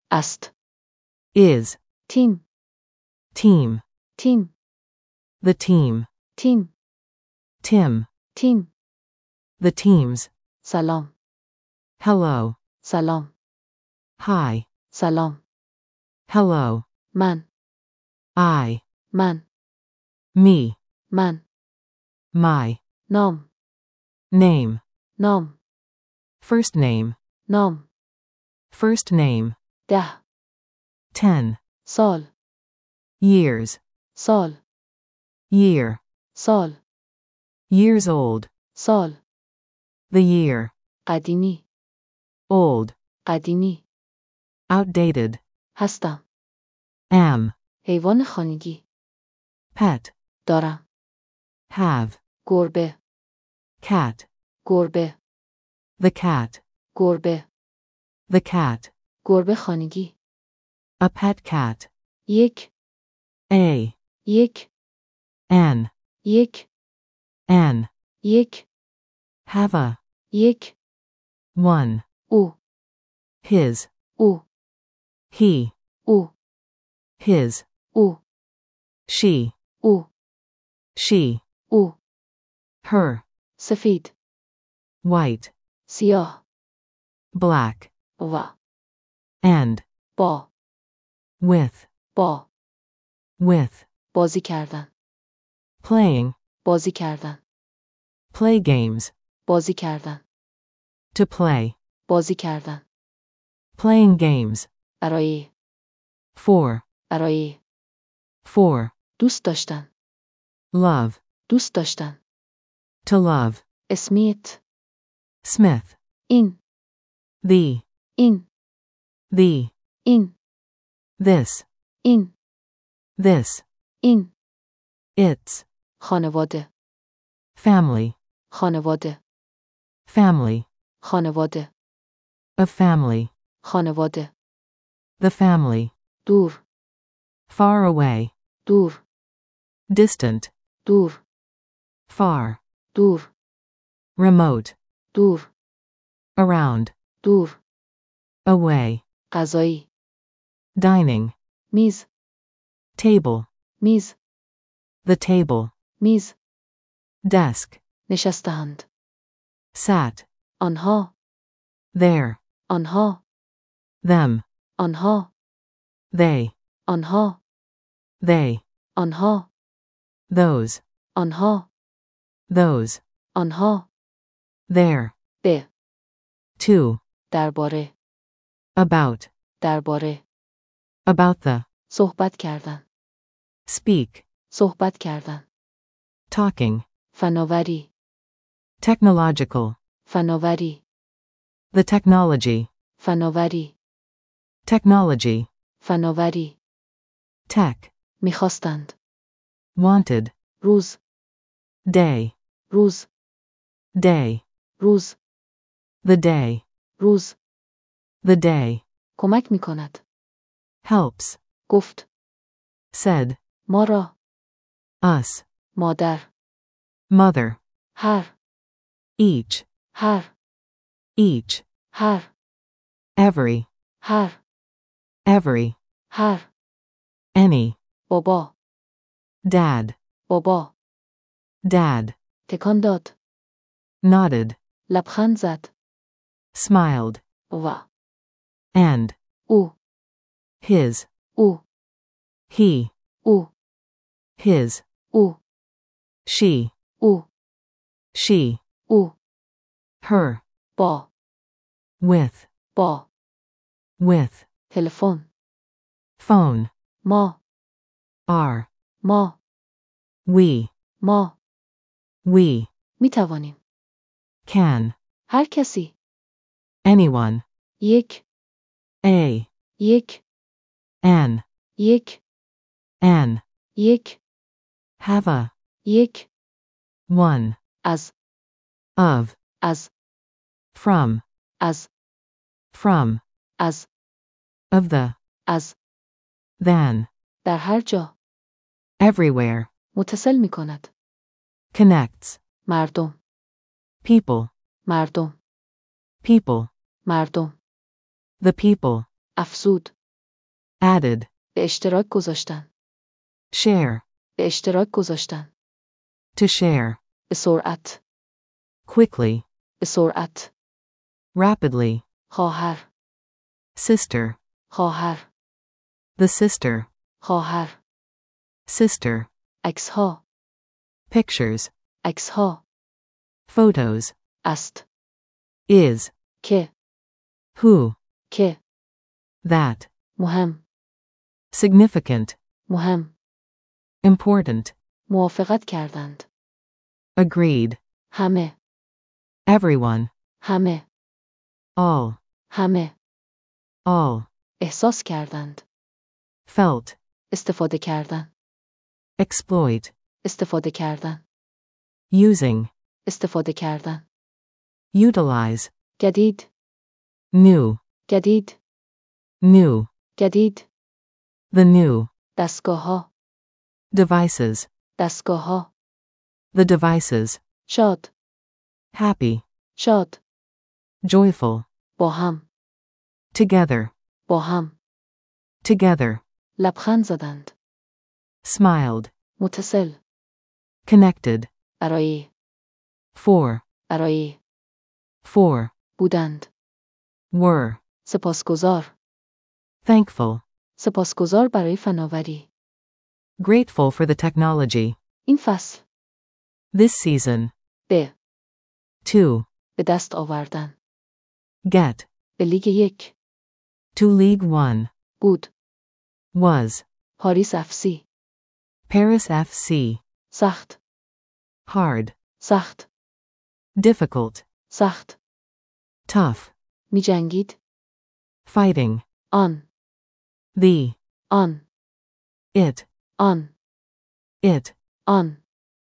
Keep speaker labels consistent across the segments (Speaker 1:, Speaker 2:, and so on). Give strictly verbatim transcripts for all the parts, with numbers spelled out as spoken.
Speaker 1: است.
Speaker 2: is,
Speaker 1: تیم.
Speaker 2: team,
Speaker 1: تیم.
Speaker 2: the team,
Speaker 1: تیم.
Speaker 2: Tim,
Speaker 1: تیم.
Speaker 2: the teams,
Speaker 1: سلام.
Speaker 2: hello,
Speaker 1: سلام.
Speaker 2: hi,
Speaker 1: سلام.
Speaker 2: hello,
Speaker 1: من.
Speaker 2: I,
Speaker 1: من.
Speaker 2: me,
Speaker 1: من.
Speaker 2: my,
Speaker 1: نام.
Speaker 2: name,
Speaker 1: نام.
Speaker 2: first name,
Speaker 1: نام.
Speaker 2: first name,
Speaker 1: ده.
Speaker 2: ten,
Speaker 1: سال.
Speaker 2: years,
Speaker 1: سال.
Speaker 2: year,
Speaker 1: سال.
Speaker 2: years old,
Speaker 1: سال.
Speaker 2: the year,
Speaker 1: قدیمی.
Speaker 2: old,
Speaker 1: قدیمی.
Speaker 2: outdated,
Speaker 1: هستم.
Speaker 2: am,
Speaker 1: حیوان خانگی.
Speaker 2: pet,
Speaker 1: دارم.
Speaker 2: have,
Speaker 1: گربه.
Speaker 2: cat,
Speaker 1: گربه.
Speaker 2: the cat,
Speaker 1: گربه.
Speaker 2: the cat,
Speaker 1: گربه خانگی.
Speaker 2: a pet cat,
Speaker 1: یک.
Speaker 2: a,
Speaker 1: یک.
Speaker 2: an,
Speaker 1: یک.
Speaker 2: an,
Speaker 1: یک.
Speaker 2: have a,
Speaker 1: یک.
Speaker 2: one,
Speaker 1: او.
Speaker 2: his,
Speaker 1: او.
Speaker 2: he,
Speaker 1: او.
Speaker 2: his,
Speaker 1: او.
Speaker 2: she,
Speaker 1: او.
Speaker 2: she,
Speaker 1: او.
Speaker 2: her,
Speaker 1: سفید.
Speaker 2: white,
Speaker 1: سیاه.
Speaker 2: black,
Speaker 1: و.
Speaker 2: and,
Speaker 1: با.
Speaker 2: with,
Speaker 1: با.
Speaker 2: with,
Speaker 1: بازی کردن.
Speaker 2: playing,
Speaker 1: بازی کردن.
Speaker 2: play games,
Speaker 1: بازی کردن.
Speaker 2: to play,
Speaker 1: بازی کردن.
Speaker 2: playing games,
Speaker 1: برای.
Speaker 2: for,
Speaker 1: برای.
Speaker 2: for,
Speaker 1: دوست داشتن.
Speaker 2: love,
Speaker 1: دوست داشتن.
Speaker 2: to love,
Speaker 1: اسمیت.
Speaker 2: Smith,
Speaker 1: این.
Speaker 2: the,
Speaker 1: این.
Speaker 2: the,
Speaker 1: این.
Speaker 2: this,
Speaker 1: این.
Speaker 2: this,
Speaker 1: این.
Speaker 2: its,
Speaker 1: خانواده.
Speaker 2: family,
Speaker 1: خانواده.
Speaker 2: family,
Speaker 1: خانواده.
Speaker 2: of family,
Speaker 1: خانواده.
Speaker 2: the family,
Speaker 1: دور.
Speaker 2: far away,
Speaker 1: دور.
Speaker 2: distant,
Speaker 1: دور.
Speaker 2: far,
Speaker 1: دور.
Speaker 2: remote,
Speaker 1: دور.
Speaker 2: around,
Speaker 1: دور.
Speaker 2: away,
Speaker 1: غذایی.
Speaker 2: dining,
Speaker 1: میز.
Speaker 2: table,
Speaker 1: میز.
Speaker 2: the table,
Speaker 1: میز.
Speaker 2: desk,
Speaker 1: نشسته‌اند.
Speaker 2: sat,
Speaker 1: آنها.
Speaker 2: there,
Speaker 1: آنها.
Speaker 2: them,
Speaker 1: آنها.
Speaker 2: they,
Speaker 1: آنها.
Speaker 2: they,
Speaker 1: آنها.
Speaker 2: those,
Speaker 1: آنها.
Speaker 2: those,
Speaker 1: آنها.
Speaker 2: there,
Speaker 1: به.
Speaker 2: to,
Speaker 1: درباره.
Speaker 2: about,
Speaker 1: درباره.
Speaker 2: about the,
Speaker 1: صحبت کردن.
Speaker 2: speak,
Speaker 1: صحبت کردن.
Speaker 2: talking,
Speaker 1: فناوری.
Speaker 2: technological,
Speaker 1: فناوری.
Speaker 2: the technology,
Speaker 1: فناوری.
Speaker 2: technology,
Speaker 1: فناوری.
Speaker 2: tech,
Speaker 1: میخواستند.
Speaker 2: wanted,
Speaker 1: روز.
Speaker 2: day,
Speaker 1: روز.
Speaker 2: day,
Speaker 1: روز.
Speaker 2: the day,
Speaker 1: روز.
Speaker 2: the day,
Speaker 1: کمک میکند.
Speaker 2: helps,
Speaker 1: گفت.
Speaker 2: said,
Speaker 1: ما را.
Speaker 2: us,
Speaker 1: مادر.
Speaker 2: mother,
Speaker 1: هر.
Speaker 2: each,
Speaker 1: هر.
Speaker 2: each,
Speaker 1: هر.
Speaker 2: every,
Speaker 1: هر.
Speaker 2: every,
Speaker 1: هر.
Speaker 2: any,
Speaker 1: بابا.
Speaker 2: dad,
Speaker 1: بابا.
Speaker 2: dad,
Speaker 1: تکان داد.
Speaker 2: nodded,
Speaker 1: لبخند زد.
Speaker 2: smiled,
Speaker 1: و.
Speaker 2: and,
Speaker 1: او.
Speaker 2: his,
Speaker 1: او.
Speaker 2: he,
Speaker 1: او.
Speaker 2: his,
Speaker 1: او.
Speaker 2: she,
Speaker 1: او.
Speaker 2: she,
Speaker 1: او.
Speaker 2: her,
Speaker 1: با.
Speaker 2: with,
Speaker 1: با.
Speaker 2: with,
Speaker 1: تلفن.
Speaker 2: phone,
Speaker 1: ما.
Speaker 2: are,
Speaker 1: ما.
Speaker 2: we,
Speaker 1: ما.
Speaker 2: we,
Speaker 1: می توانیم.
Speaker 2: can,
Speaker 1: هر کسی.
Speaker 2: anyone,
Speaker 1: یک.
Speaker 2: a,
Speaker 1: یک.
Speaker 2: an,
Speaker 1: یک.
Speaker 2: an,
Speaker 1: یک.
Speaker 2: have a,
Speaker 1: یک.
Speaker 2: one,
Speaker 1: از.
Speaker 2: of,
Speaker 1: از.
Speaker 2: from,
Speaker 1: از.
Speaker 2: from,
Speaker 1: از.
Speaker 2: of the,
Speaker 1: از.
Speaker 2: than,
Speaker 1: در هر جا.
Speaker 2: everywhere,
Speaker 1: متصل می کند.
Speaker 2: connects,
Speaker 1: مردم.
Speaker 2: people,
Speaker 1: مردم.
Speaker 2: people,
Speaker 1: مردم.
Speaker 2: the people,
Speaker 1: افزود.
Speaker 2: added,
Speaker 1: به اشتراک گذاشتن.
Speaker 2: share,
Speaker 1: به اشتراک گذاشتن.
Speaker 2: to share,
Speaker 1: به سرعت.
Speaker 2: quickly,
Speaker 1: به سرعت.
Speaker 2: rapidly,
Speaker 1: خواهر.
Speaker 2: sister,
Speaker 1: خواهر.
Speaker 2: the sister,
Speaker 1: خواهر.
Speaker 2: sister,
Speaker 1: عکسها.
Speaker 2: pictures,
Speaker 1: عکسها.
Speaker 2: photos,
Speaker 1: است.
Speaker 2: is,
Speaker 1: که.
Speaker 2: who,
Speaker 1: که.
Speaker 2: that,
Speaker 1: مهم.
Speaker 2: significant,
Speaker 1: مهم.
Speaker 2: important,
Speaker 1: موافقت کردند.
Speaker 2: agreed,
Speaker 1: همه.
Speaker 2: everyone,
Speaker 1: همه.
Speaker 2: all,
Speaker 1: همه.
Speaker 2: all,
Speaker 1: احساس کردند.
Speaker 2: felt,
Speaker 1: استفاده کردن.
Speaker 2: exploit,
Speaker 1: استفاده کردن.
Speaker 2: using,
Speaker 1: استفاده کردن.
Speaker 2: utilize,
Speaker 1: جدید.
Speaker 2: new,
Speaker 1: جدید.
Speaker 2: new,
Speaker 1: جدید.
Speaker 2: the new,
Speaker 1: دستگاه ها.
Speaker 2: devices,
Speaker 1: دستگاه ها.
Speaker 2: the devices,
Speaker 1: شاد.
Speaker 2: happy,
Speaker 1: شاد.
Speaker 2: joyful,
Speaker 1: با هم.
Speaker 2: together,
Speaker 1: با هم.
Speaker 2: together,
Speaker 1: لبخند زدند.
Speaker 2: smiled,
Speaker 1: متصل.
Speaker 2: connected,
Speaker 1: برای.
Speaker 2: for,
Speaker 1: برای.
Speaker 2: for,
Speaker 1: بودند.
Speaker 2: were,
Speaker 1: سپاسگزار.
Speaker 2: thankful,
Speaker 1: سپاسگزار برای فناوری.
Speaker 2: grateful for the technology,
Speaker 1: این فصل.
Speaker 2: this season,
Speaker 1: به.
Speaker 2: to,
Speaker 1: به دست آوردن.
Speaker 2: get,
Speaker 1: به لیگ یک.
Speaker 2: to League One,
Speaker 1: بود.
Speaker 2: was,
Speaker 1: پاریس اف سی.
Speaker 2: Paris F C,
Speaker 1: سخت.
Speaker 2: hard,
Speaker 1: سخت.
Speaker 2: difficult,
Speaker 1: سخت.
Speaker 2: tough,
Speaker 1: می جنگید.
Speaker 2: fighting,
Speaker 1: آن.
Speaker 2: the,
Speaker 1: آن.
Speaker 2: it,
Speaker 1: آن.
Speaker 2: it,
Speaker 1: آن.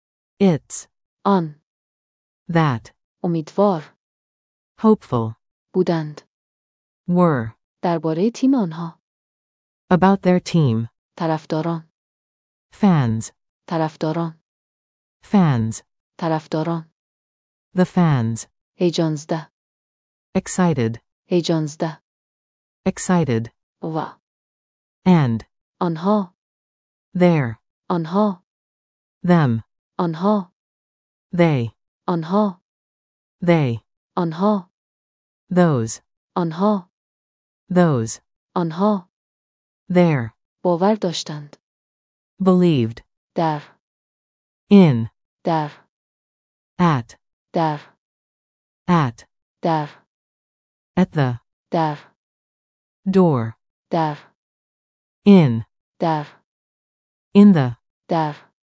Speaker 2: its,
Speaker 1: آن.
Speaker 2: that,
Speaker 1: امیدوار.
Speaker 2: hopeful,
Speaker 1: بودند.
Speaker 2: were,
Speaker 1: درباره تیم آنها.
Speaker 2: about their team,
Speaker 1: طرفداران.
Speaker 2: fans,
Speaker 1: طرفداران.
Speaker 2: fans,
Speaker 1: طرفداران.
Speaker 2: the fans,
Speaker 1: هیجانزده.
Speaker 2: excited,
Speaker 1: هیجانزده.
Speaker 2: excited,
Speaker 1: و.
Speaker 2: and,
Speaker 1: آنها.
Speaker 2: their,
Speaker 1: آنها.
Speaker 2: them,
Speaker 1: آنها.
Speaker 2: they,
Speaker 1: آنها.
Speaker 2: they,
Speaker 1: آنها.
Speaker 2: those,
Speaker 1: آنها.
Speaker 2: those,
Speaker 1: آنها.
Speaker 2: their,
Speaker 1: باور داشتند.
Speaker 2: believed,
Speaker 1: در.
Speaker 2: in,
Speaker 1: در.
Speaker 2: at,
Speaker 1: در.
Speaker 2: at,
Speaker 1: در.
Speaker 2: at the,
Speaker 1: در.
Speaker 2: door,
Speaker 1: در.
Speaker 2: in,
Speaker 1: در.
Speaker 2: in the,
Speaker 1: در.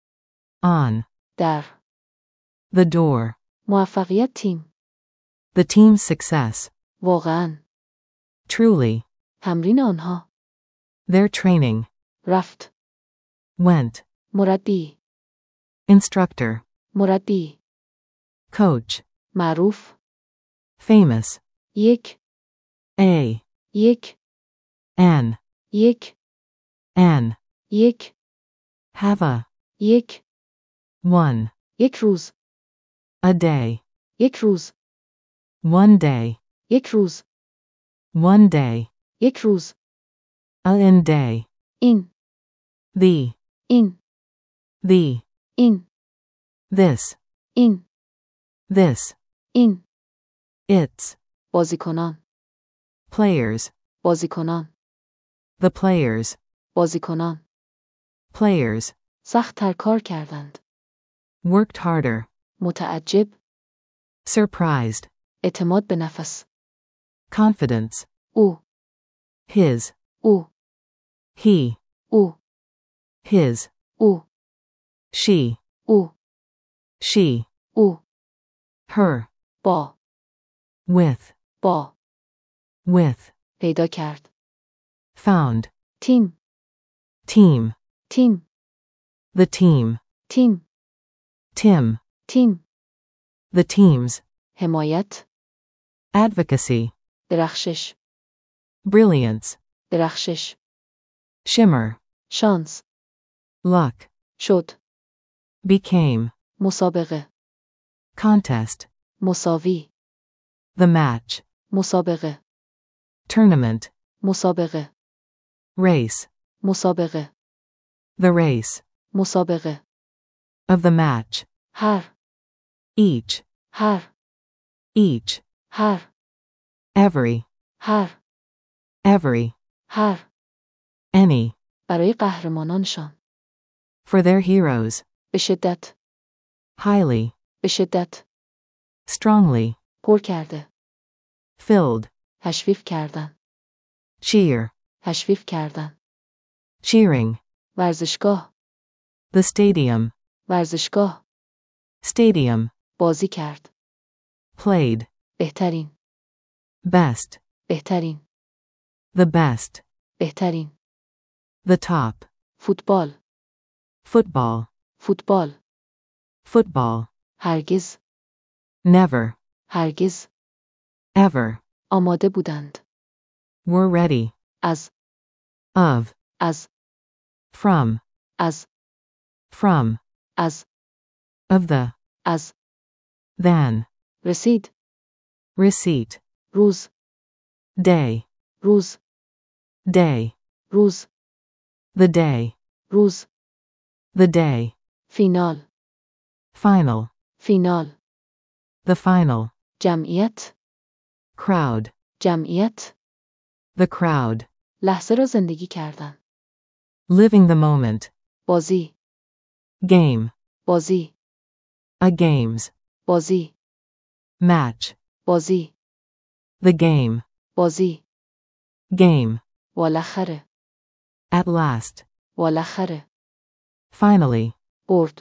Speaker 2: on,
Speaker 1: در.
Speaker 2: the door,
Speaker 1: موفقیت تیم.
Speaker 2: the team's success,
Speaker 1: واقعاً.
Speaker 2: truly,
Speaker 1: تمرین آنها.
Speaker 2: their training,
Speaker 1: رفت.
Speaker 2: went,
Speaker 1: مربی.
Speaker 2: instructor,
Speaker 1: مربی.
Speaker 2: coach,
Speaker 1: معروف.
Speaker 2: famous,
Speaker 1: یک.
Speaker 2: a,
Speaker 1: یک.
Speaker 2: an,
Speaker 1: یک.
Speaker 2: an,
Speaker 1: یک.
Speaker 2: have a,
Speaker 1: یک.
Speaker 2: one,
Speaker 1: یک روز.
Speaker 2: a day,
Speaker 1: یک روز.
Speaker 2: one day,
Speaker 1: یک روز.
Speaker 2: one day,
Speaker 1: یک روز.
Speaker 2: a in day,
Speaker 1: این.
Speaker 2: the,
Speaker 1: این.
Speaker 2: the,
Speaker 1: این.
Speaker 2: this,
Speaker 1: این.
Speaker 2: this,
Speaker 1: این.
Speaker 2: its,
Speaker 1: بازیکنان.
Speaker 2: players,
Speaker 1: بازیکنان.
Speaker 2: the players,
Speaker 1: بازیکنان.
Speaker 2: players,
Speaker 1: سخت‌تر کار کردند.
Speaker 2: worked harder,
Speaker 1: متعجب.
Speaker 2: surprised,
Speaker 1: اعتماد به نفس.
Speaker 2: confidence,
Speaker 1: او.
Speaker 2: his,
Speaker 1: او.
Speaker 2: he,
Speaker 1: او.
Speaker 2: his,
Speaker 1: او.
Speaker 2: she,
Speaker 1: او.
Speaker 2: she,
Speaker 1: او.
Speaker 2: her,
Speaker 1: با.
Speaker 2: with,
Speaker 1: با.
Speaker 2: with,
Speaker 1: پیدا کرد.
Speaker 2: found,
Speaker 1: تیم.
Speaker 2: team,
Speaker 1: تیم.
Speaker 2: the team,
Speaker 1: تیم.
Speaker 2: Tim,
Speaker 1: تیم.
Speaker 2: the teams,
Speaker 1: حمایت.
Speaker 2: advocacy,
Speaker 1: درخشش.
Speaker 2: brilliance,
Speaker 1: درخشش.
Speaker 2: shimmer,
Speaker 1: شانس.
Speaker 2: luck,
Speaker 1: شد.
Speaker 2: became,
Speaker 1: مسابقه.
Speaker 2: contest,
Speaker 1: مساوی.
Speaker 2: the match,
Speaker 1: مسابقه.
Speaker 2: tournament,
Speaker 1: مسابقه.
Speaker 2: Race.
Speaker 1: مسابقه.
Speaker 2: The race.
Speaker 1: مسابقه.
Speaker 2: Of the match.
Speaker 1: هر.
Speaker 2: Each.
Speaker 1: هر.
Speaker 2: Each.
Speaker 1: هر.
Speaker 2: Every.
Speaker 1: هر.
Speaker 2: Every.
Speaker 1: هر.
Speaker 2: Any.
Speaker 1: برای قهرمانانشان.
Speaker 2: For their heroes.
Speaker 1: به شدت.
Speaker 2: Highly.
Speaker 1: به شدت.
Speaker 2: Strongly.
Speaker 1: پر کرده.
Speaker 2: Filled.
Speaker 1: تشویق کردن.
Speaker 2: Cheer.
Speaker 1: تشویق کردن.
Speaker 2: Cheering.
Speaker 1: ورزشگاه.
Speaker 2: The stadium.
Speaker 1: ورزشگاه.
Speaker 2: Stadium.
Speaker 1: بازی کرد.
Speaker 2: Played.
Speaker 1: بهترین.
Speaker 2: Best.
Speaker 1: بهترین.
Speaker 2: The best.
Speaker 1: بهترین.
Speaker 2: The top.
Speaker 1: فوتبال.
Speaker 2: Football.
Speaker 1: فوتبال.
Speaker 2: Football.
Speaker 1: هرگز.
Speaker 2: Never.
Speaker 1: هرگز.
Speaker 2: Ever.
Speaker 1: آماده بودند.
Speaker 2: Were ready.
Speaker 1: از.
Speaker 2: Of.
Speaker 1: از.
Speaker 2: From.
Speaker 1: از.
Speaker 2: From.
Speaker 1: از.
Speaker 2: Of the.
Speaker 1: از.
Speaker 2: Than.
Speaker 1: رسید.
Speaker 2: Receipt.
Speaker 1: روز.
Speaker 2: Day.
Speaker 1: روز.
Speaker 2: Day.
Speaker 1: روز.
Speaker 2: The day.
Speaker 1: روز.
Speaker 2: The day.
Speaker 1: فینال.
Speaker 2: Final.
Speaker 1: فینال.
Speaker 2: The final.
Speaker 1: جمعیت.
Speaker 2: Crowd.
Speaker 1: جمعیت.
Speaker 2: The crowd.
Speaker 1: لحظه را زندگی کردن.
Speaker 2: Living the moment.
Speaker 1: بازی.
Speaker 2: Game.
Speaker 1: بازی.
Speaker 2: A games.
Speaker 1: بازی.
Speaker 2: Match.
Speaker 1: بازی.
Speaker 2: The game.
Speaker 1: بازی.
Speaker 2: Game.
Speaker 1: بالاخره.
Speaker 2: At last.
Speaker 1: بالاخره.
Speaker 2: Finally.
Speaker 1: برد.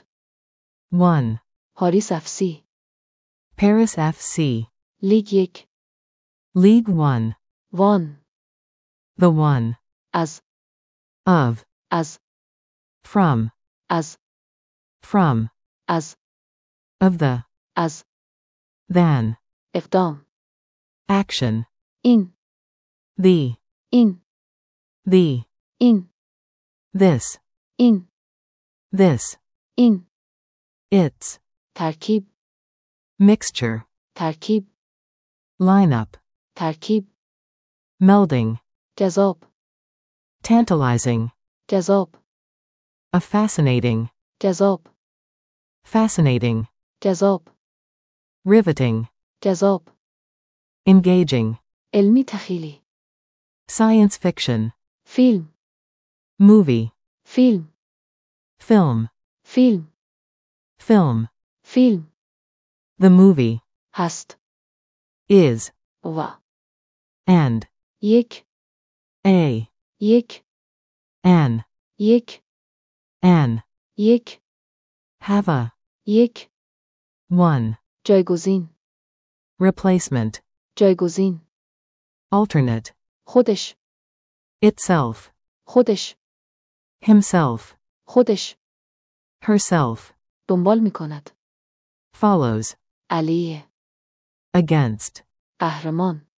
Speaker 2: One.
Speaker 1: پاریس اف سی.
Speaker 2: Paris F C.
Speaker 1: لیگ یک.
Speaker 2: League One.
Speaker 1: وان.
Speaker 2: The one.
Speaker 1: از.
Speaker 2: Of.
Speaker 1: از.
Speaker 2: From.
Speaker 1: از.
Speaker 2: From.
Speaker 1: از.
Speaker 2: Of the.
Speaker 1: از.
Speaker 2: Than.
Speaker 1: اقدام.
Speaker 2: Action.
Speaker 1: این.
Speaker 2: The.
Speaker 1: این.
Speaker 2: The.
Speaker 1: این.
Speaker 2: This.
Speaker 1: این.
Speaker 2: This.
Speaker 1: این.
Speaker 2: Its.
Speaker 1: ترکیب.
Speaker 2: Mixture.
Speaker 1: ترکیب.
Speaker 2: Lineup.
Speaker 1: ترکیب.
Speaker 2: Melding.
Speaker 1: جذاب.
Speaker 2: Tantalizing.
Speaker 1: جذاب.
Speaker 2: A fascinating.
Speaker 1: جذاب.
Speaker 2: Fascinating.
Speaker 1: جذاب.
Speaker 2: Riveting.
Speaker 1: جذاب.
Speaker 2: Engaging.
Speaker 1: علمی تخیلی.
Speaker 2: Science fiction.
Speaker 1: فیلم.
Speaker 2: Movie.
Speaker 1: فیلم.
Speaker 2: Film.
Speaker 1: فیلم.
Speaker 2: Film.
Speaker 1: فیلم.
Speaker 2: The movie.
Speaker 1: هست.
Speaker 2: Is.
Speaker 1: و.
Speaker 2: And.
Speaker 1: یک.
Speaker 2: A.
Speaker 1: یک.
Speaker 2: An.
Speaker 1: یک.
Speaker 2: An.
Speaker 1: یک.
Speaker 2: Have a.
Speaker 1: یک.
Speaker 2: One.
Speaker 1: جایگزین.
Speaker 2: Replacement.
Speaker 1: جایگزین.
Speaker 2: Alternate.
Speaker 1: خودش.
Speaker 2: Itself.
Speaker 1: خودش.
Speaker 2: Himself.
Speaker 1: خودش.
Speaker 2: Herself.
Speaker 1: دنبال می کند.
Speaker 2: Follows.
Speaker 1: علیه.
Speaker 2: Against.
Speaker 1: قهرمان.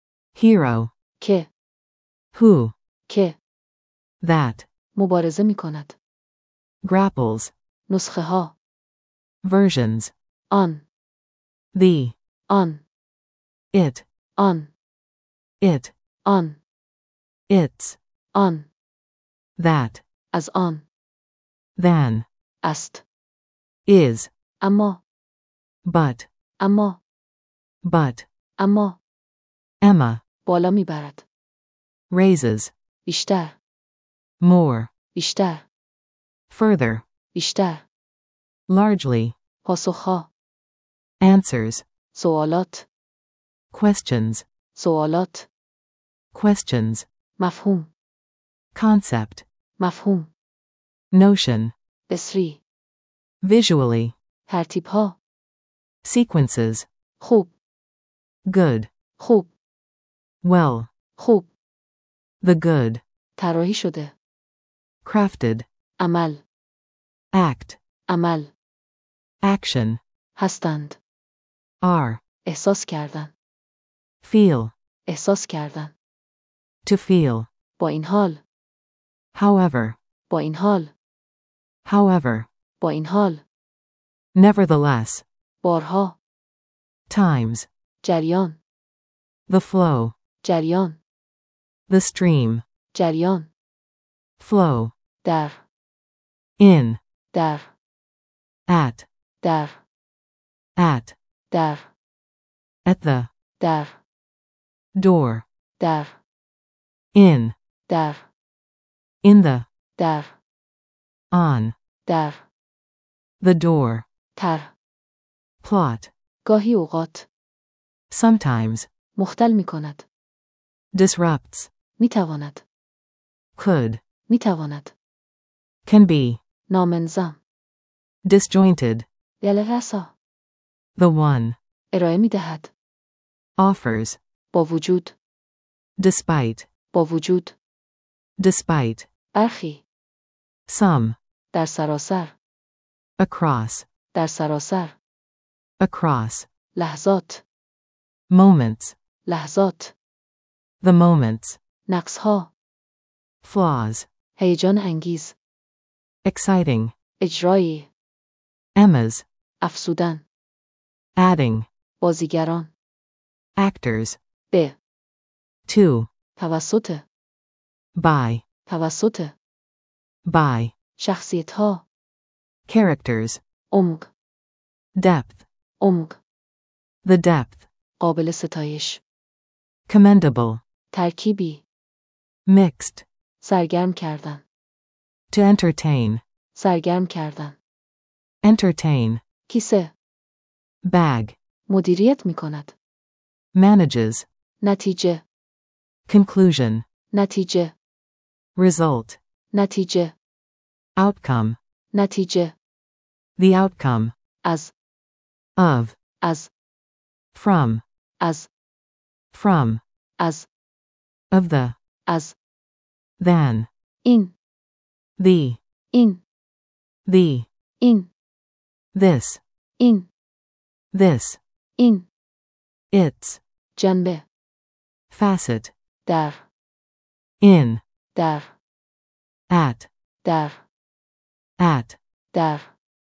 Speaker 2: Hero.
Speaker 1: که.
Speaker 2: Who.
Speaker 1: که.
Speaker 2: That.
Speaker 1: مبارزه می کند.
Speaker 2: Grapples.
Speaker 1: نسخه ها.
Speaker 2: Versions.
Speaker 1: آن.
Speaker 2: The.
Speaker 1: آن.
Speaker 2: It.
Speaker 1: آن.
Speaker 2: It.
Speaker 1: آن.
Speaker 2: Its.
Speaker 1: آن.
Speaker 2: That.
Speaker 1: از آن.
Speaker 2: Than.
Speaker 1: است.
Speaker 2: Is.
Speaker 1: اما.
Speaker 2: But.
Speaker 1: اما.
Speaker 2: But.
Speaker 1: اما.
Speaker 2: Emma.
Speaker 1: بالا می برد.
Speaker 2: Raises.
Speaker 1: بیشتر.
Speaker 2: More.
Speaker 1: بیشتر.
Speaker 2: Further.
Speaker 1: بیشتر.
Speaker 2: Largely.
Speaker 1: پاسخها.
Speaker 2: Answers.
Speaker 1: سوالات.
Speaker 2: Questions.
Speaker 1: سوالات.
Speaker 2: Questions.
Speaker 1: مفهوم.
Speaker 2: Concept.
Speaker 1: مفهوم.
Speaker 2: Notion.
Speaker 1: بسری.
Speaker 2: Visually.
Speaker 1: ترتیبها.
Speaker 2: Sequences.
Speaker 1: خوب.
Speaker 2: Good.
Speaker 1: خوب.
Speaker 2: Well.
Speaker 1: خوب.
Speaker 2: The good.
Speaker 1: طراحی شده.
Speaker 2: Crafted.
Speaker 1: عمل.
Speaker 2: Act.
Speaker 1: عمل.
Speaker 2: Action.
Speaker 1: هستند.
Speaker 2: Are.
Speaker 1: احساس کردن.
Speaker 2: Feel.
Speaker 1: احساس کردن.
Speaker 2: To feel.
Speaker 1: با این حال.
Speaker 2: However.
Speaker 1: با این حال.
Speaker 2: However.
Speaker 1: با این حال.
Speaker 2: Nevertheless.
Speaker 1: بارها.
Speaker 2: Times.
Speaker 1: جریان.
Speaker 2: The flow.
Speaker 1: جریان.
Speaker 2: The stream.
Speaker 1: جریان.
Speaker 2: flow,
Speaker 1: در
Speaker 2: in,
Speaker 1: در
Speaker 2: at,
Speaker 1: در
Speaker 2: at,
Speaker 1: در
Speaker 2: at the,
Speaker 1: در
Speaker 2: door,
Speaker 1: در
Speaker 2: in,
Speaker 1: در
Speaker 2: in the,
Speaker 1: در
Speaker 2: on,
Speaker 1: در
Speaker 2: the door,
Speaker 1: تر
Speaker 2: plot,
Speaker 1: گاهی اوقات
Speaker 2: sometimes,
Speaker 1: مختل می کند
Speaker 2: disrupts,
Speaker 1: می تواند
Speaker 2: could,
Speaker 1: می تواند
Speaker 2: can be,
Speaker 1: نامنظم
Speaker 2: disjointed,
Speaker 1: یلغسا
Speaker 2: the one,
Speaker 1: ارائه می دهد
Speaker 2: offers,
Speaker 1: با وجود
Speaker 2: despite,
Speaker 1: با وجود
Speaker 2: despite,
Speaker 1: برخی
Speaker 2: some,
Speaker 1: در سراسر
Speaker 2: across,
Speaker 1: در سراسر
Speaker 2: across,
Speaker 1: لحظات
Speaker 2: moments,
Speaker 1: لحظات
Speaker 2: the moments,
Speaker 1: نقصها
Speaker 2: flaws,
Speaker 1: هیجان انگیز
Speaker 2: exciting,
Speaker 1: اجرایی
Speaker 2: Emma's,
Speaker 1: افسودن
Speaker 2: adding,
Speaker 1: بازیگران
Speaker 2: actors,
Speaker 1: به
Speaker 2: to,
Speaker 1: توسط
Speaker 2: by,
Speaker 1: توسط
Speaker 2: by,
Speaker 1: شخصیتها
Speaker 2: characters,
Speaker 1: عمق
Speaker 2: depth,
Speaker 1: عمق
Speaker 2: the depth,
Speaker 1: قابل ستایش
Speaker 2: commendable,
Speaker 1: ترکیبی
Speaker 2: mixed,
Speaker 1: سرگرم کردن
Speaker 2: to entertain,
Speaker 1: سرگرم کردن
Speaker 2: entertain,
Speaker 1: کیسه
Speaker 2: bag,
Speaker 1: مدیریت می کند
Speaker 2: manages,
Speaker 1: نتیجه
Speaker 2: conclusion,
Speaker 1: نتیجه
Speaker 2: result,
Speaker 1: نتیجه
Speaker 2: outcome,
Speaker 1: نتیجه
Speaker 2: the outcome,
Speaker 1: از
Speaker 2: of,
Speaker 1: از
Speaker 2: from,
Speaker 1: از
Speaker 2: from,
Speaker 1: از
Speaker 2: of the,
Speaker 1: از
Speaker 2: than,
Speaker 1: این
Speaker 2: the,
Speaker 1: این
Speaker 2: the,
Speaker 1: این
Speaker 2: this,
Speaker 1: این
Speaker 2: this,
Speaker 1: این
Speaker 2: its,
Speaker 1: جنبه
Speaker 2: facet,
Speaker 1: در
Speaker 2: in,
Speaker 1: در
Speaker 2: at,
Speaker 1: در
Speaker 2: at,
Speaker 1: در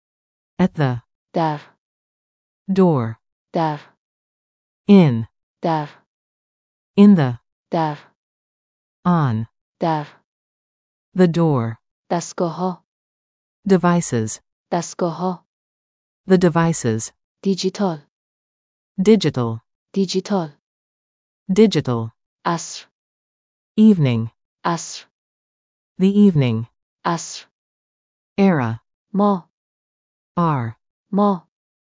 Speaker 2: at the,
Speaker 1: در
Speaker 2: door,
Speaker 1: در
Speaker 2: in,
Speaker 1: در
Speaker 2: in the,
Speaker 1: در
Speaker 2: on,
Speaker 1: در
Speaker 2: the door,
Speaker 1: دستگاهها
Speaker 2: devices,
Speaker 1: دستگاهها
Speaker 2: the devices,
Speaker 1: دیجیتال
Speaker 2: digital,
Speaker 1: دیجیتال
Speaker 2: digital,
Speaker 1: عصر
Speaker 2: evening,
Speaker 1: عصر
Speaker 2: the evening,
Speaker 1: عصر
Speaker 2: era,
Speaker 1: ما
Speaker 2: are,
Speaker 1: ما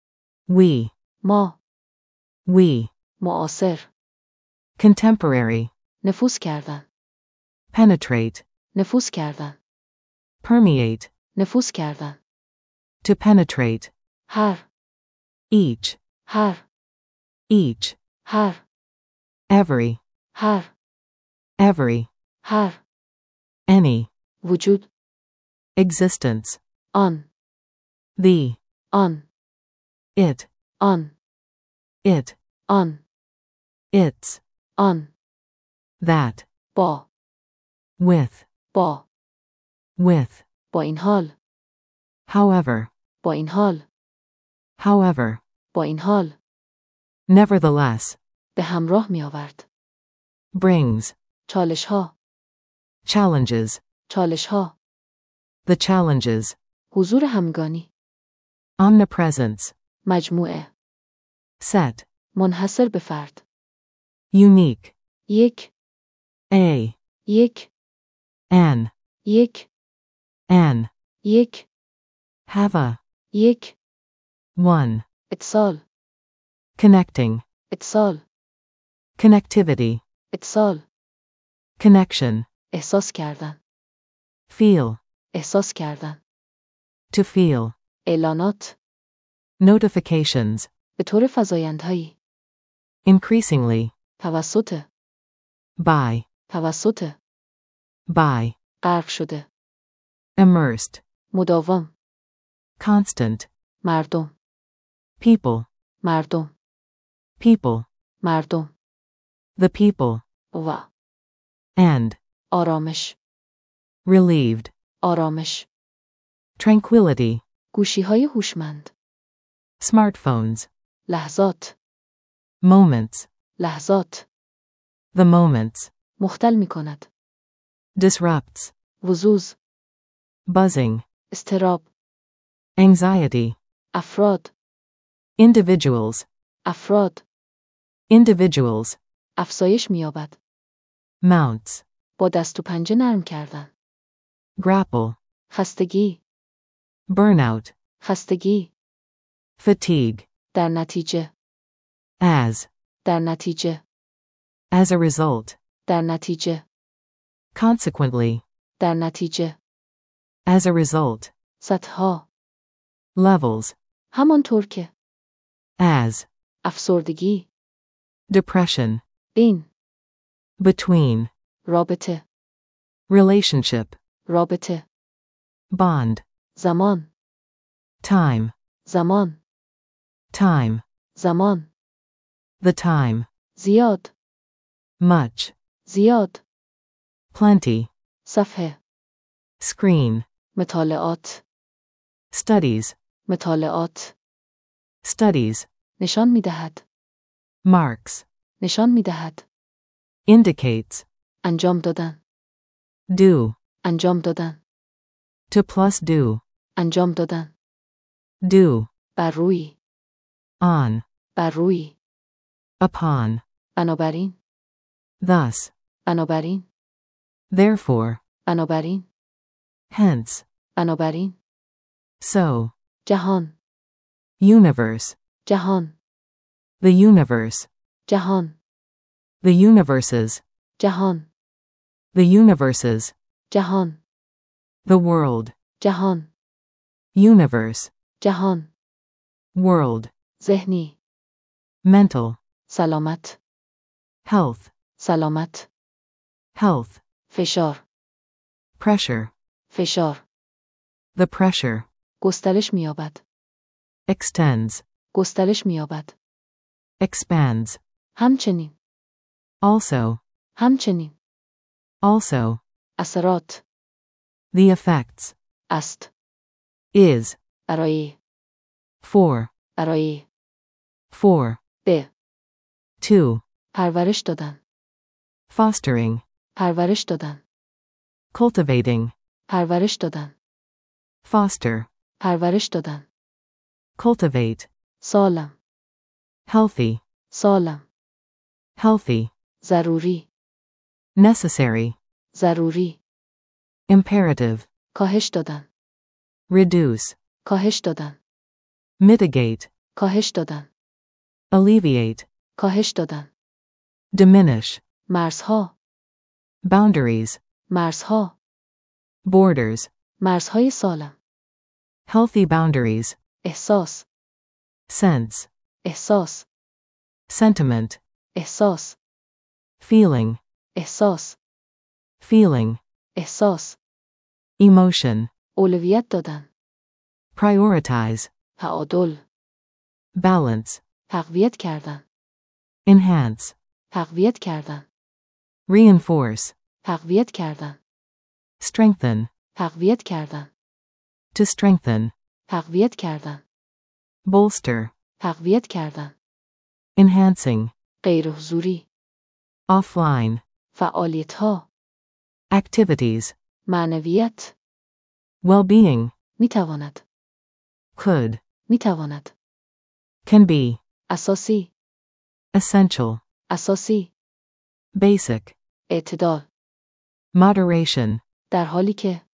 Speaker 2: we,
Speaker 1: ما
Speaker 2: we,
Speaker 1: معاصر
Speaker 2: contemporary,
Speaker 1: نفوذ کردن
Speaker 2: penetrate,
Speaker 1: نفوذ کردن
Speaker 2: permeate,
Speaker 1: نفوذ کردن
Speaker 2: to penetrate,
Speaker 1: هر
Speaker 2: each,
Speaker 1: هر
Speaker 2: each,
Speaker 1: هر
Speaker 2: every,
Speaker 1: هر
Speaker 2: every,
Speaker 1: هر
Speaker 2: any,
Speaker 1: وجود
Speaker 2: existence,
Speaker 1: آن
Speaker 2: the,
Speaker 1: آن
Speaker 2: it,
Speaker 1: آن
Speaker 2: it,
Speaker 1: آن
Speaker 2: its,
Speaker 1: آن
Speaker 2: that,
Speaker 1: با
Speaker 2: with,
Speaker 1: با
Speaker 2: with,
Speaker 1: با این حال
Speaker 2: however,
Speaker 1: با این حال
Speaker 2: however,
Speaker 1: با این حال
Speaker 2: nevertheless,
Speaker 1: به همراه می آورد
Speaker 2: brings,
Speaker 1: چالش ها
Speaker 2: challenges,
Speaker 1: چالش ها
Speaker 2: the challenges,
Speaker 1: حضور همگانی
Speaker 2: omnipresence,
Speaker 1: مجموعه
Speaker 2: set,
Speaker 1: منحصر به فرد
Speaker 2: unique,
Speaker 1: یک
Speaker 2: a,
Speaker 1: یک
Speaker 2: an,
Speaker 1: یک
Speaker 2: an,
Speaker 1: یک
Speaker 2: have a,
Speaker 1: یک
Speaker 2: one,
Speaker 1: اتصال
Speaker 2: connecting,
Speaker 1: اتصال
Speaker 2: connectivity,
Speaker 1: اتصال
Speaker 2: connection,
Speaker 1: احساس کردن
Speaker 2: feel,
Speaker 1: احساس کردن
Speaker 2: to feel,
Speaker 1: اعلانات
Speaker 2: notifications,
Speaker 1: به طور فزایندهایی
Speaker 2: increasingly,
Speaker 1: توسط
Speaker 2: by,
Speaker 1: توسط
Speaker 2: by,
Speaker 1: غرق شده
Speaker 2: immersed,
Speaker 1: مداوم
Speaker 2: constant,
Speaker 1: مردم
Speaker 2: people,
Speaker 1: مردم
Speaker 2: people,
Speaker 1: مردم
Speaker 2: the people,
Speaker 1: و
Speaker 2: and,
Speaker 1: آرامش
Speaker 2: relieved,
Speaker 1: آرامش
Speaker 2: tranquility,
Speaker 1: گوشی‌های هوشمند
Speaker 2: smartphones,
Speaker 1: لحظات
Speaker 2: moments,
Speaker 1: لحظات
Speaker 2: the moments,
Speaker 1: مختل می کند
Speaker 2: disrupts,
Speaker 1: وزوز.
Speaker 2: buzzing,
Speaker 1: اضطراب.
Speaker 2: anxiety,
Speaker 1: افراد.
Speaker 2: individuals,
Speaker 1: افراد.
Speaker 2: individuals,
Speaker 1: افزایش می‌یابد.
Speaker 2: mounts,
Speaker 1: با دست و پنجه نرم کردن.
Speaker 2: grapple,
Speaker 1: خستگی.
Speaker 2: burnout,
Speaker 1: خستگی.
Speaker 2: fatigue,
Speaker 1: در نتیجه.
Speaker 2: as,
Speaker 1: در نتیجه.
Speaker 2: as a result,
Speaker 1: در نتیجه.
Speaker 2: consequently,
Speaker 1: در نتیجه.
Speaker 2: as a result,
Speaker 1: سطحها.
Speaker 2: levels,
Speaker 1: همانطور که.
Speaker 2: as,
Speaker 1: افسردگی.
Speaker 2: depression,
Speaker 1: بین.
Speaker 2: between,
Speaker 1: رابطه.
Speaker 2: relationship,
Speaker 1: رابطه.
Speaker 2: bond,
Speaker 1: زمان.
Speaker 2: time,
Speaker 1: زمان.
Speaker 2: time,
Speaker 1: زمان.
Speaker 2: the time,
Speaker 1: زیاد.
Speaker 2: much,
Speaker 1: زیاد.
Speaker 2: plenty,
Speaker 1: صفحه.
Speaker 2: screen,
Speaker 1: مطالعات.
Speaker 2: studies,
Speaker 1: مطالعات.
Speaker 2: studies,
Speaker 1: نشان می‌دهد.
Speaker 2: marks,
Speaker 1: نشان می‌دهد.
Speaker 2: indicates,
Speaker 1: انجام دادن.
Speaker 2: do,
Speaker 1: انجام دادن.
Speaker 2: to plus do,
Speaker 1: انجام دادن.
Speaker 2: do,
Speaker 1: بر روی.
Speaker 2: on,
Speaker 1: بر روی.
Speaker 2: upon,
Speaker 1: بنابراین.
Speaker 2: thus,
Speaker 1: بنابراین.
Speaker 2: therefore,
Speaker 1: بنابراین.
Speaker 2: hence,
Speaker 1: بنابراین.
Speaker 2: so,
Speaker 1: جهان.
Speaker 2: universe,
Speaker 1: جهان.
Speaker 2: the universe,
Speaker 1: جهان.
Speaker 2: the universes,
Speaker 1: جهان.
Speaker 2: the universes,
Speaker 1: جهان.
Speaker 2: the world,
Speaker 1: جهان.
Speaker 2: universe,
Speaker 1: جهان.
Speaker 2: world,
Speaker 1: ذهنی.
Speaker 2: mental,
Speaker 1: سلامت.
Speaker 2: health,
Speaker 1: سلامت.
Speaker 2: health,
Speaker 1: فشار.
Speaker 2: pressure,
Speaker 1: فشار.
Speaker 2: the pressure,
Speaker 1: گسترش می‌یابد.
Speaker 2: extends,
Speaker 1: گسترش می‌یابد.
Speaker 2: expands,
Speaker 1: همچنین.
Speaker 2: also,
Speaker 1: همچنین.
Speaker 2: also,
Speaker 1: اثرات.
Speaker 2: the effects,
Speaker 1: است.
Speaker 2: is,
Speaker 1: برای.
Speaker 2: for,
Speaker 1: برای.
Speaker 2: for,
Speaker 1: به.
Speaker 2: to,
Speaker 1: پرورش دادن.
Speaker 2: fostering,
Speaker 1: پرورش دادن.
Speaker 2: cultivating,
Speaker 1: پرورش دادن.
Speaker 2: foster,
Speaker 1: پرورش دادن.
Speaker 2: cultivate,
Speaker 1: سالم.
Speaker 2: healthy,
Speaker 1: سالم.
Speaker 2: healthy,
Speaker 1: ضروری.
Speaker 2: necessary,
Speaker 1: ضروری.
Speaker 2: imperative,
Speaker 1: کاهش دادن.
Speaker 2: reduce,
Speaker 1: کاهش دادن.
Speaker 2: mitigate,
Speaker 1: کاهش دادن.
Speaker 2: alleviate,
Speaker 1: کاهش دادن.
Speaker 2: diminish,
Speaker 1: مرزها.
Speaker 2: boundaries,
Speaker 1: مرزها.
Speaker 2: borders,
Speaker 1: مرزهای سالم.
Speaker 2: healthy boundaries,
Speaker 1: احساس.
Speaker 2: sense,
Speaker 1: احساس.
Speaker 2: sentiment,
Speaker 1: احساس.
Speaker 2: feeling,
Speaker 1: احساس.
Speaker 2: feeling,
Speaker 1: احساس.
Speaker 2: emotion,
Speaker 1: اولویت دادن.
Speaker 2: prioritize,
Speaker 1: تعادل.
Speaker 2: balance,
Speaker 1: تقویت کردن.
Speaker 2: enhance,
Speaker 1: تقویت کردن.
Speaker 2: reinforce,
Speaker 1: تقویت کردن.
Speaker 2: strengthen,
Speaker 1: تقویت کردن.
Speaker 2: to strengthen,
Speaker 1: تقویت کردن.
Speaker 2: bolster,
Speaker 1: تقویت کردن.
Speaker 2: enhancing,
Speaker 1: غیر حضوری.
Speaker 2: offline,
Speaker 1: فعالیت ها.
Speaker 2: activities,
Speaker 1: معنویت.
Speaker 2: well-being,
Speaker 1: می تواند.
Speaker 2: could,
Speaker 1: می تواند.
Speaker 2: can be,
Speaker 1: اساسی.
Speaker 2: essential,
Speaker 1: اساسی.
Speaker 2: basic,
Speaker 1: اعتدال.
Speaker 2: moderation,
Speaker 1: در حالی که.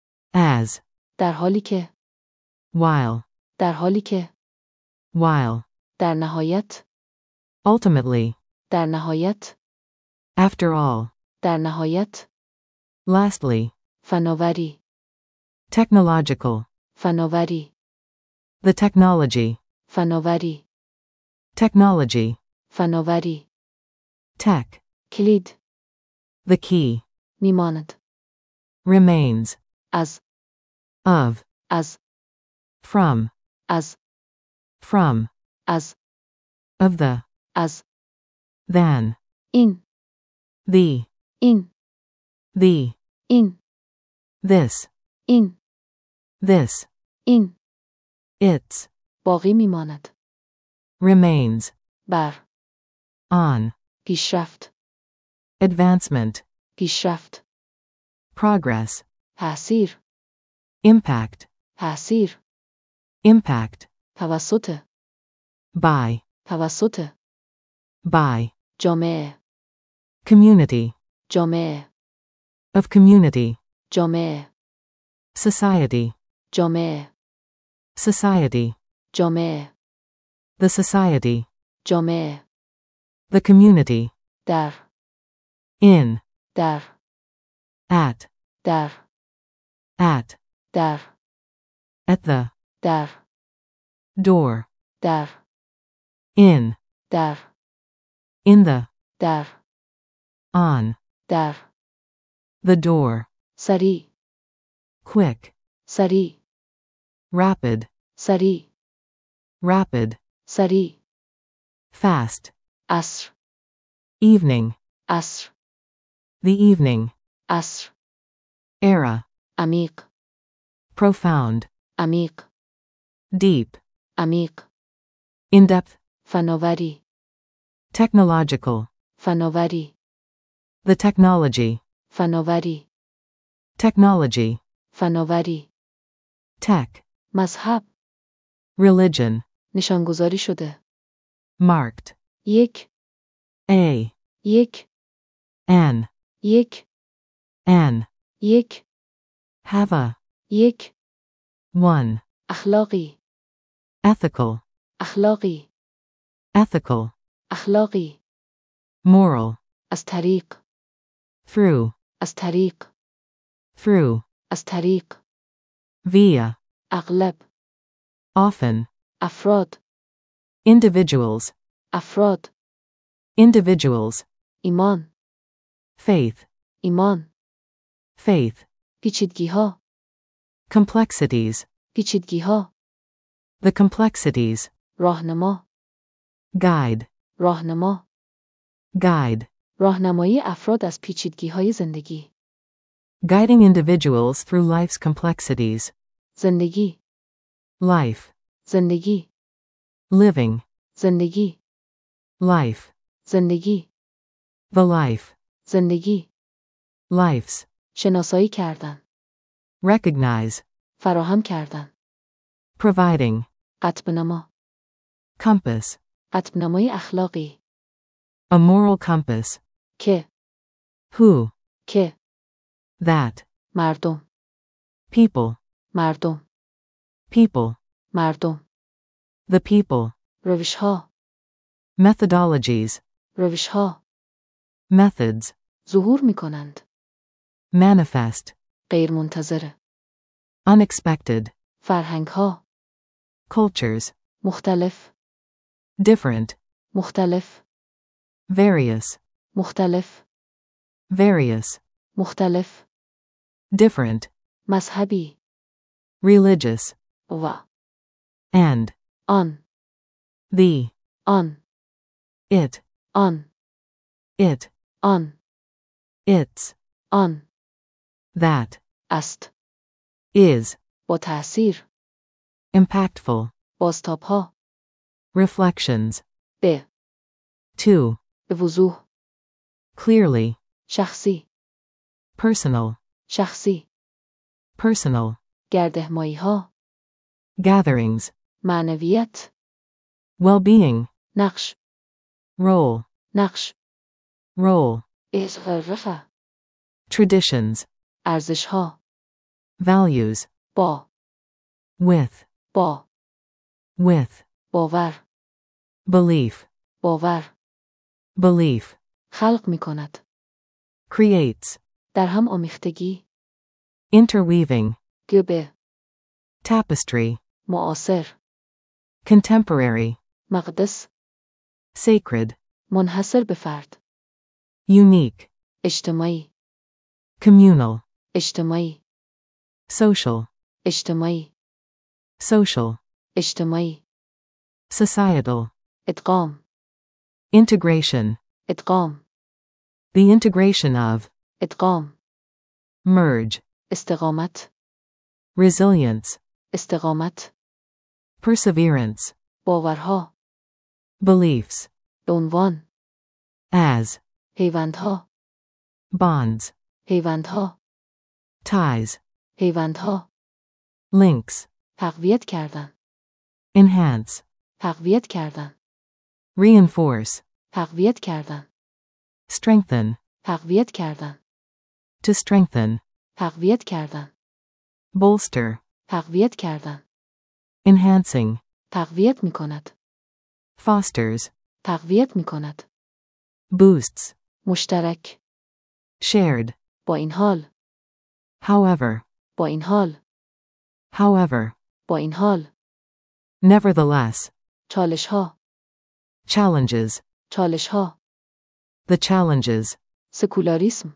Speaker 2: as,
Speaker 1: در حالی که.
Speaker 2: while,
Speaker 1: در حالی که.
Speaker 2: while,
Speaker 1: در نهایت.
Speaker 2: ultimately,
Speaker 1: در نهایت.
Speaker 2: after all,
Speaker 1: در نهایت.
Speaker 2: lastly,
Speaker 1: فناوری.
Speaker 2: technological,
Speaker 1: فناوری.
Speaker 2: the technology,
Speaker 1: فناوری.
Speaker 2: technology,
Speaker 1: فناوری.
Speaker 2: tech,
Speaker 1: کلید.
Speaker 2: the key,
Speaker 1: میماند.
Speaker 2: remains,
Speaker 1: از.
Speaker 2: of,
Speaker 1: از.
Speaker 2: from,
Speaker 1: از.
Speaker 2: from,
Speaker 1: از.
Speaker 2: of the,
Speaker 1: از.
Speaker 2: than,
Speaker 1: این.
Speaker 2: the,
Speaker 1: این.
Speaker 2: the,
Speaker 1: این.
Speaker 2: this,
Speaker 1: این.
Speaker 2: this,
Speaker 1: این.
Speaker 2: its,
Speaker 1: باقی میماند.
Speaker 2: remains,
Speaker 1: بر.
Speaker 2: on,
Speaker 1: پیشرفت.
Speaker 2: advancement,
Speaker 1: پیشرفت.
Speaker 2: progress,
Speaker 1: تأثیر
Speaker 2: impact,
Speaker 1: تأثیر
Speaker 2: impact,
Speaker 1: توسط
Speaker 2: by,
Speaker 1: توسط
Speaker 2: by,
Speaker 1: جامعه
Speaker 2: community,
Speaker 1: جامعه
Speaker 2: of community,
Speaker 1: جامعه
Speaker 2: society,
Speaker 1: جامعه
Speaker 2: society,
Speaker 1: جامعه
Speaker 2: the society,
Speaker 1: جامعه
Speaker 2: the community,
Speaker 1: در
Speaker 2: in,
Speaker 1: در
Speaker 2: at,
Speaker 1: در
Speaker 2: at,
Speaker 1: در
Speaker 2: at the,
Speaker 1: در
Speaker 2: door,
Speaker 1: در
Speaker 2: in,
Speaker 1: در
Speaker 2: in the,
Speaker 1: در
Speaker 2: on,
Speaker 1: در
Speaker 2: the door,
Speaker 1: سریع
Speaker 2: quick,
Speaker 1: سریع
Speaker 2: rapid,
Speaker 1: سریع
Speaker 2: rapid,
Speaker 1: سریع
Speaker 2: fast,
Speaker 1: عصر
Speaker 2: evening,
Speaker 1: عصر
Speaker 2: the evening,
Speaker 1: عصر
Speaker 2: era,
Speaker 1: عمیق
Speaker 2: profound,
Speaker 1: عمیق
Speaker 2: deep,
Speaker 1: عمیق
Speaker 2: in-depth,
Speaker 1: فناوری
Speaker 2: technological,
Speaker 1: فناوری
Speaker 2: the technology,
Speaker 1: فناوری
Speaker 2: technology,
Speaker 1: فناوری
Speaker 2: tech,
Speaker 1: مذهب
Speaker 2: religion,
Speaker 1: نشانگذاری شده
Speaker 2: marked,
Speaker 1: یک
Speaker 2: a,
Speaker 1: یک
Speaker 2: an,
Speaker 1: یک
Speaker 2: an,
Speaker 1: یک
Speaker 2: have a,
Speaker 1: یک
Speaker 2: one,
Speaker 1: اخلاقی
Speaker 2: ethical,
Speaker 1: اخلاقی
Speaker 2: ethical,
Speaker 1: اخلاقی
Speaker 2: moral,
Speaker 1: از طریق
Speaker 2: through,
Speaker 1: از طریق
Speaker 2: through,
Speaker 1: از طریق
Speaker 2: via,
Speaker 1: اغلب
Speaker 2: often,
Speaker 1: افراد
Speaker 2: individuals,
Speaker 1: افراد
Speaker 2: individuals,
Speaker 1: ایمان
Speaker 2: faith,
Speaker 1: ایمان
Speaker 2: faith,
Speaker 1: پیچیدگی ها
Speaker 2: complexities,
Speaker 1: پیچیدگی ها
Speaker 2: the complexities,
Speaker 1: راهنما
Speaker 2: guide,
Speaker 1: راهنما
Speaker 2: guide,
Speaker 1: راهنمایی افراد از پیچیدگی های زندگی
Speaker 2: guiding individuals through life's complexities,
Speaker 1: زندگی
Speaker 2: life,
Speaker 1: زندگی
Speaker 2: living,
Speaker 1: زندگی
Speaker 2: life,
Speaker 1: زندگی
Speaker 2: the life,
Speaker 1: زندگی
Speaker 2: lives,
Speaker 1: شناسایی کردن
Speaker 2: recognize,
Speaker 1: فراهم کردن
Speaker 2: providing,
Speaker 1: قطب نما
Speaker 2: compass,
Speaker 1: قطب نمای اخلاقی
Speaker 2: a moral compass,
Speaker 1: که
Speaker 2: who,
Speaker 1: که
Speaker 2: that,
Speaker 1: مردم
Speaker 2: people,
Speaker 1: مردم
Speaker 2: people,
Speaker 1: مردم
Speaker 2: the people,
Speaker 1: روش ها
Speaker 2: methodologies,
Speaker 1: روش ها
Speaker 2: methods,
Speaker 1: ظهور می کنند
Speaker 2: manifest,
Speaker 1: غیر منتظره
Speaker 2: unexpected,
Speaker 1: فرهنگ ها
Speaker 2: cultures,
Speaker 1: مختلف
Speaker 2: different,
Speaker 1: مختلف
Speaker 2: various,
Speaker 1: مختلف
Speaker 2: various,
Speaker 1: مختلف
Speaker 2: different,
Speaker 1: مذهبی
Speaker 2: religious,
Speaker 1: و
Speaker 2: and,
Speaker 1: آن
Speaker 2: the,
Speaker 1: آن
Speaker 2: it,
Speaker 1: آن
Speaker 2: it,
Speaker 1: آن
Speaker 2: its,
Speaker 1: آن
Speaker 2: that,
Speaker 1: است
Speaker 2: is,
Speaker 1: با تأثیر
Speaker 2: impactful,
Speaker 1: بازتاب ها
Speaker 2: reflections,
Speaker 1: به
Speaker 2: to,
Speaker 1: به وضوح
Speaker 2: clearly,
Speaker 1: شخصی
Speaker 2: personal,
Speaker 1: شخصی
Speaker 2: personal,
Speaker 1: گردهمایی ها
Speaker 2: gatherings,
Speaker 1: معنویت
Speaker 2: well-being,
Speaker 1: نقش
Speaker 2: role,
Speaker 1: نقش
Speaker 2: role,
Speaker 1: اظهارفه
Speaker 2: traditions,
Speaker 1: ارزش ها
Speaker 2: values,
Speaker 1: با
Speaker 2: with,
Speaker 1: با
Speaker 2: with,
Speaker 1: باور
Speaker 2: belief,
Speaker 1: باور
Speaker 2: belief,
Speaker 1: خلق می کند
Speaker 2: creates,
Speaker 1: در هم آمیختگی
Speaker 2: interweaving,
Speaker 1: گبه
Speaker 2: tapestry,
Speaker 1: معاصر
Speaker 2: contemporary,
Speaker 1: مقدس
Speaker 2: sacred,
Speaker 1: منحصر به فرد
Speaker 2: unique,
Speaker 1: اجتماعی
Speaker 2: communal,
Speaker 1: اجتماعی
Speaker 2: social,
Speaker 1: اجتماعی
Speaker 2: social,
Speaker 1: اجتماعی
Speaker 2: societal,
Speaker 1: ادغام
Speaker 2: integration,
Speaker 1: ادغام
Speaker 2: the integration of,
Speaker 1: ادغام
Speaker 2: merge,
Speaker 1: استقامت
Speaker 2: resilience,
Speaker 1: استقامت
Speaker 2: perseverance,
Speaker 1: باورها
Speaker 2: beliefs,
Speaker 1: به عنوان
Speaker 2: as,
Speaker 1: پیوندها
Speaker 2: bonds,
Speaker 1: پیوندها
Speaker 2: ties,
Speaker 1: پیوندها.
Speaker 2: links,
Speaker 1: تقویت کردن.
Speaker 2: enhance,
Speaker 1: تقویت کردن.
Speaker 2: reinforce,
Speaker 1: تقویت کردن.
Speaker 2: strengthen,
Speaker 1: تقویت کردن.
Speaker 2: to strengthen,
Speaker 1: تقویت کردن.
Speaker 2: bolster,
Speaker 1: تقویت کردن.
Speaker 2: enhancing,
Speaker 1: تقویت می کند.
Speaker 2: fosters,
Speaker 1: تقویت می کند.
Speaker 2: boosts,
Speaker 1: مشترک.
Speaker 2: shared,
Speaker 1: با این حال.
Speaker 2: however,
Speaker 1: با این حال.
Speaker 2: however,
Speaker 1: با این حال.
Speaker 2: nevertheless,
Speaker 1: چالش ها.
Speaker 2: challenges,
Speaker 1: چالش ها.
Speaker 2: the challenges,
Speaker 1: سکولاریسم.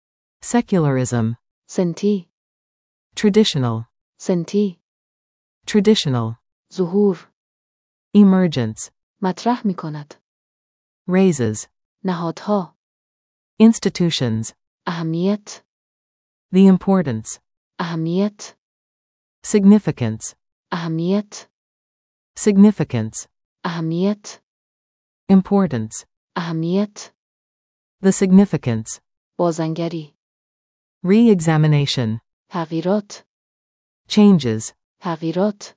Speaker 2: secularism,
Speaker 1: سنتی.
Speaker 2: traditional,
Speaker 1: سنتی.
Speaker 2: traditional,
Speaker 1: ظهور.
Speaker 2: emergence,
Speaker 1: مطرح می کند.
Speaker 2: raises,
Speaker 1: نهادها.
Speaker 2: institutions,
Speaker 1: اهمیت.
Speaker 2: the importance,
Speaker 1: اهمیت.
Speaker 2: significance,
Speaker 1: اهمیت.
Speaker 2: significance,
Speaker 1: اهمیت.
Speaker 2: importance,
Speaker 1: اهمیت.
Speaker 2: the significance,
Speaker 1: بازنگری.
Speaker 2: re-examination,
Speaker 1: تغییرات.
Speaker 2: changes,
Speaker 1: تغییرات.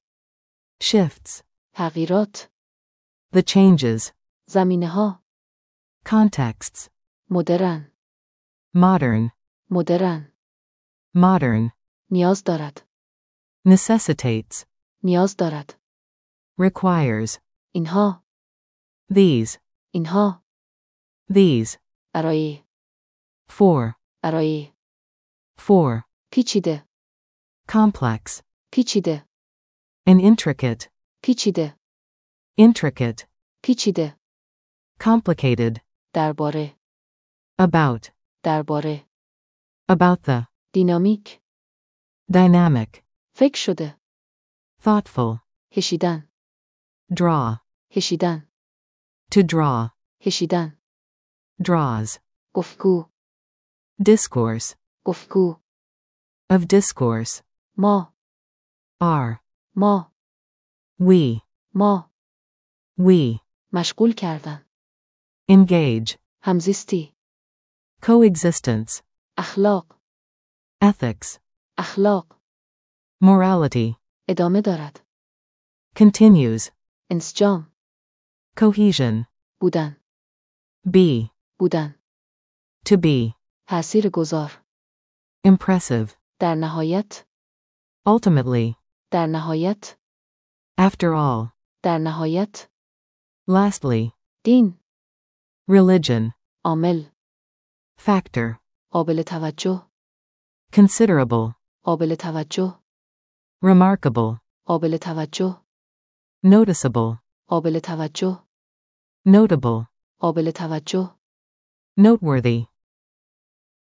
Speaker 2: shifts,
Speaker 1: تغییرات.
Speaker 2: the changes,
Speaker 1: زمینه ها.
Speaker 2: contexts,
Speaker 1: مدرن.
Speaker 2: modern,
Speaker 1: مدرن.
Speaker 2: modern,
Speaker 1: نیاز دارد.
Speaker 2: necessitates,
Speaker 1: نیاز دارد.
Speaker 2: requires,
Speaker 1: اینها.
Speaker 2: these,
Speaker 1: اینها.
Speaker 2: these,
Speaker 1: برای.
Speaker 2: for,
Speaker 1: برای.
Speaker 2: for,
Speaker 1: پیچیده.
Speaker 2: complex,
Speaker 1: پیچیده.
Speaker 2: and intricate,
Speaker 1: پیچیده.
Speaker 2: intricate,
Speaker 1: پیچیده.
Speaker 2: complicated,
Speaker 1: درباره.
Speaker 2: about,
Speaker 1: درباره.
Speaker 2: about the,
Speaker 1: دینامیک.
Speaker 2: dynamic,
Speaker 1: فکر شده.
Speaker 2: thoughtful,
Speaker 1: کشیدن.
Speaker 2: draw,
Speaker 1: کشیدن.
Speaker 2: to draw,
Speaker 1: کشیدن.
Speaker 2: draws,
Speaker 1: گفتگو.
Speaker 2: discourse,
Speaker 1: گفتگو.
Speaker 2: of discourse,
Speaker 1: ما.
Speaker 2: are,
Speaker 1: ما.
Speaker 2: we,
Speaker 1: ما.
Speaker 2: we,
Speaker 1: مشغول کردن.
Speaker 2: engage,
Speaker 1: همزیستی.
Speaker 2: coexistence,
Speaker 1: اخلاق.
Speaker 2: ethics,
Speaker 1: اخلاق.
Speaker 2: morality,
Speaker 1: ادامه دارد.
Speaker 2: continues,
Speaker 1: انسجام.
Speaker 2: cohesion,
Speaker 1: بودن.
Speaker 2: be,
Speaker 1: بودن.
Speaker 2: to be,
Speaker 1: تأثیر گذار.
Speaker 2: impressive,
Speaker 1: در نهایت.
Speaker 2: ultimately,
Speaker 1: در نهایت.
Speaker 2: after all,
Speaker 1: در نهایت.
Speaker 2: lastly,
Speaker 1: دین.
Speaker 2: religion,
Speaker 1: عامل.
Speaker 2: factor,
Speaker 1: قابل توجه.
Speaker 2: considerable,
Speaker 1: قابل توجه.
Speaker 2: remarkable,
Speaker 1: قابل توجه.
Speaker 2: noticeable,
Speaker 1: قابل توجه.
Speaker 2: notable,
Speaker 1: قابل توجه.
Speaker 2: noteworthy,